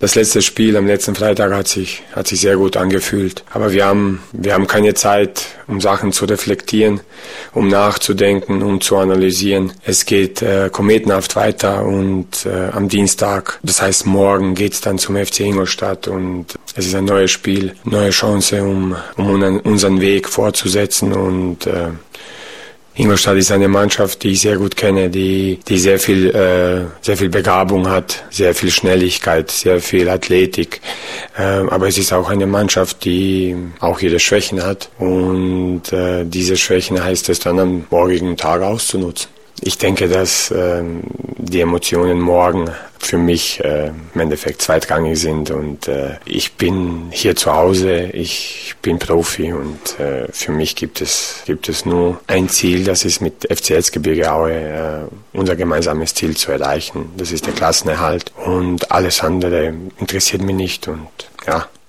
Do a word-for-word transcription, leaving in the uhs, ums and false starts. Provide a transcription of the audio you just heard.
Das letzte Spiel am letzten Freitag hat sich, hat sich sehr gut angefühlt. Aber wir haben, wir haben keine Zeit, um Sachen zu reflektieren, um nachzudenken, um zu analysieren. Es geht äh, kometenhaft weiter und äh, am Dienstag, das heißt morgen, geht's dann zum F C Ingolstadt und es ist ein neues Spiel, neue Chance, um, um unseren Weg fortzusetzen und äh, Ingolstadt ist eine Mannschaft, die ich sehr gut kenne, die, die sehr viel, äh, sehr viel Begabung hat, sehr viel Schnelligkeit, sehr viel Athletik. Äh, aber es ist auch eine Mannschaft, die auch ihre Schwächen hat. Und äh, diese Schwächen heißt es dann am morgigen Tag auszunutzen. Ich denke, dass äh, die Emotionen morgen für mich äh, im Endeffekt zweitrangig sind und äh, ich bin hier zu Hause, ich bin Profi und äh, für mich gibt es gibt es nur ein Ziel, das ist mit F C Erzgebirge Aue äh, unser gemeinsames Ziel zu erreichen. Das ist der Klassenerhalt und alles andere interessiert mich nicht und ja.